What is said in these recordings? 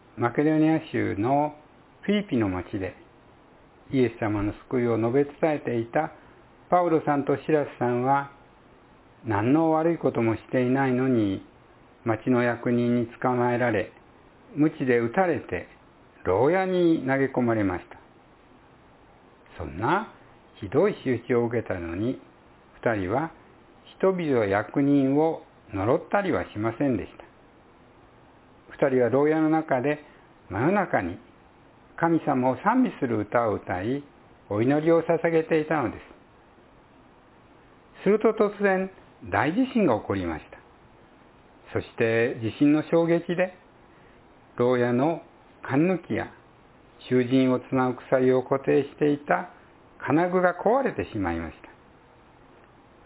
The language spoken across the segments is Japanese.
マケドニア州のフィリピの町でイエス様の救いを述べ伝えていたパウロさんとシラスさんは、何の悪いこともしていないのに町の役人に捕まえられ、鞭で打たれて牢屋に投げ込まれました。そんなひどい仕打ちを受けたのに、二人は人々や役人を呪ったりはしませんでした。二人は牢屋の中で真夜中に神様を賛美する歌を歌い、お祈りを捧げていたのです。すると突然、大地震が起こりました。そして地震の衝撃で、牢屋の管抜きや囚人をつなぐ鎖を固定していた金具が壊れてしまいました。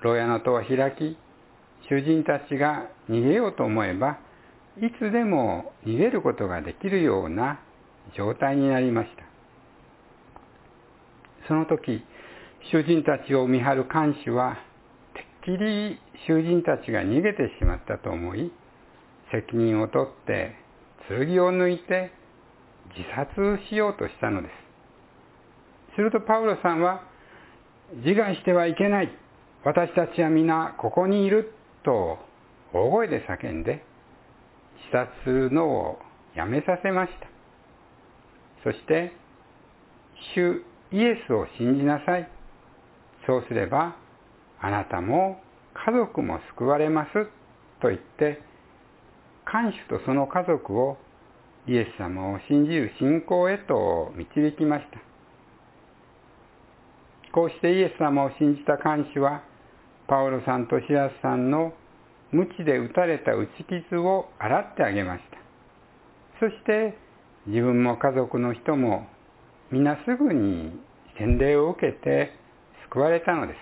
牢屋の戸は開き、囚人たちが逃げようと思えば、いつでも逃げることができるような状態になりました。その時、囚人たちを見張る看守は、てっきり囚人たちが逃げてしまったと思い、責任を取って剣を抜いて自殺しようとしたのです。するとパウロさんは、自害してはいけない。私たちは皆ここにいると大声で叫んで、自殺するのをやめさせました。そして、主イエスを信じなさい。そうすれば、あなたも家族も救われますと言って、看守とその家族をイエス様を信じる信仰へと導きました。こうしてイエス様を信じた看守は、パウロさんとシラスさんの鞭で打たれた打ち傷を洗ってあげました。そして自分も家族の人も皆すぐに洗礼を受けて救われたのです。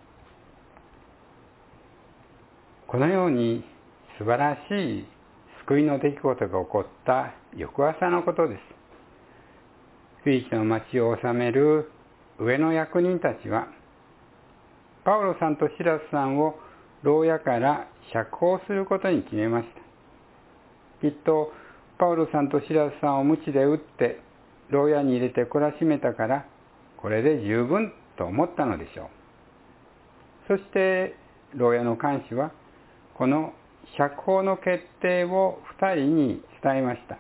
このように素晴らしい救いの出来事が起こった翌朝のことです。フィリピの町を治める上の役人たちは、パウロさんとシラスさんを牢屋から釈放することに決めました。きっとパウロさんとシラスさんを鞭で打って牢屋に入れて懲らしめたから、これで十分と思ったのでしょう。そして牢屋の看守はこの釈放の決定を二人に伝えました。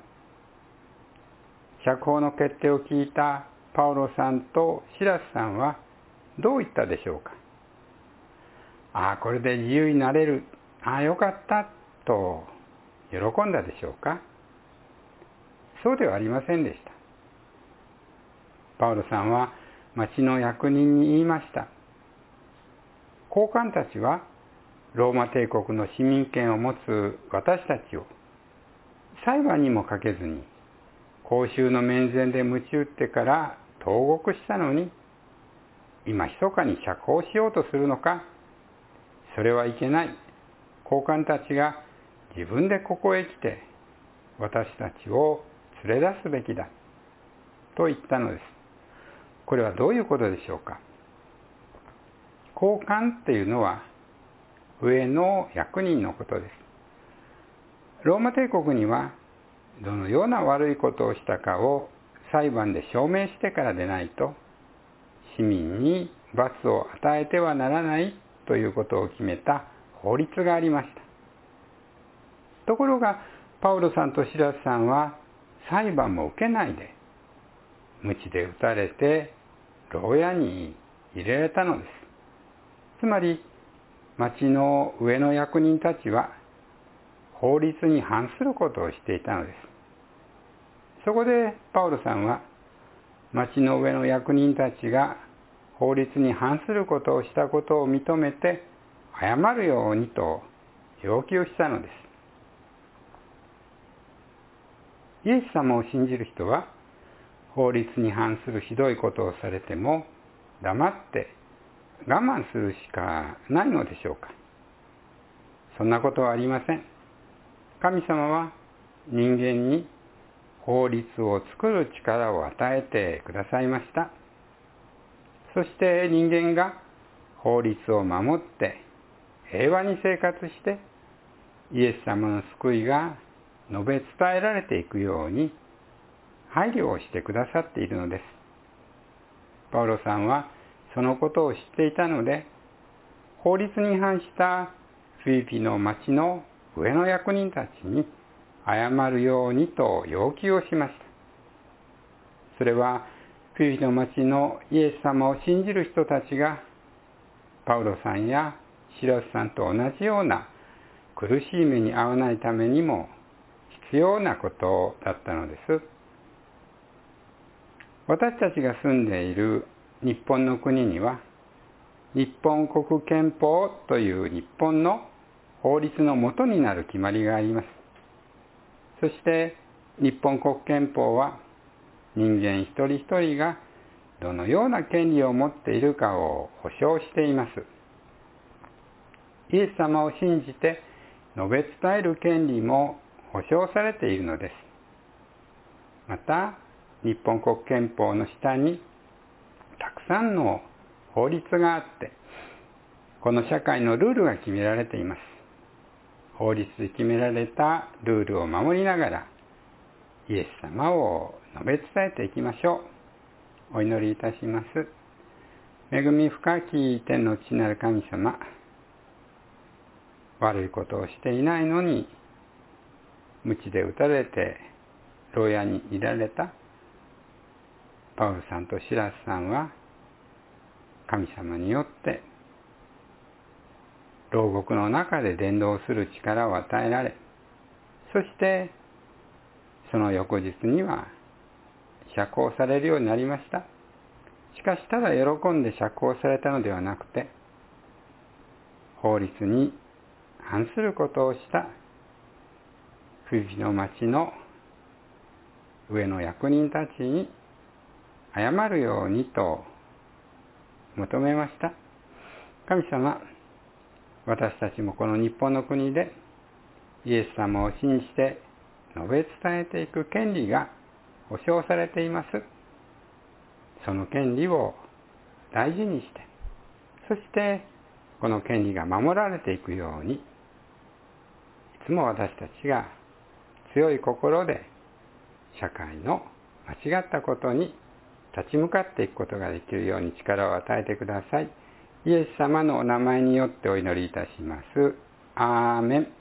釈放の決定を聞いたパウロさんとシラスさんはどう言ったでしょうか。これで自由になれる。よかったと喜んだでしょうか。そうではありませんでした。パウロさんは町の役人に言いました。高官たちはローマ帝国の市民権を持つ私たちを裁判にもかけずに公衆の面前で鞭打ってから投獄したのに、今密かに釈放しようとするのか。それはいけない。高官たちが自分でここへ来て私たちを連れ出すべきだと言ったのです。これはどういうことでしょうか。高官っていうのは上の役人のことです。ローマ帝国にはどのような悪いことをしたかを裁判で証明してからでないと、市民に罰を与えてはならないということを決めた法律がありました。ところがパウロさんとシラスさんは裁判も受けないで鞭で打たれて牢屋に入れられたのです。つまり町の上の役人たちは法律に反することをしていたのです。そこでパウロさんは町の上の役人たちが法律に反することをしたことを認めて謝るようにと要求したのです。イエス様を信じる人は法律に反するひどいことをされても黙って我慢するしかないのでしょうか。そんなことはありません。神様は人間に法律を作る力を与えてくださいました。そして人間が法律を守って平和に生活してイエス様の救いが述べ伝えられていくように配慮をしてくださっているのです。パウロさんはそのことを知っていたので、法律に反したフィリピの町の上の役人たちに謝るようにと要求をしました。それはフィリピの町のイエス様を信じる人たちがパウロさんやシラスさんと同じような苦しい目に遭わないためにも必要なことだったのです。私たちが住んでいる日本の国には、日本国憲法という日本の法律の元になる決まりがあります。そして日本国憲法は人間一人一人がどのような権利を持っているかを保障しています。イエス様を信じて述べ伝える権利も保障されているのです。また、日本国憲法の下にたくさんの法律があって、この社会のルールが決められています。法律で決められたルールを守りながら、イエス様を述べ伝えていきましょう。お祈りいたします。恵み深き天の父なる神様、悪いことをしていないのに、鞭で打たれて牢屋にいられたパウルさんとシラスさんは、神様によって牢獄の中で伝道する力を与えられ、そしてその翌日には釈放されるようになりました。しかしただ喜んで釈放されたのではなくて、法律に反することをしたフィリピの町の上の役人たちに謝るようにと求めました。神様、私たちもこの日本の国でイエス様を信じて述べ伝えていく権利が保障されています。その権利を大事にして、そしてこの権利が守られていくように、いつも私たちが強い心で社会の間違ったことに立ち向かっていくことができるように力を与えてください。イエス様のお名前によってお祈りいたします。アーメン。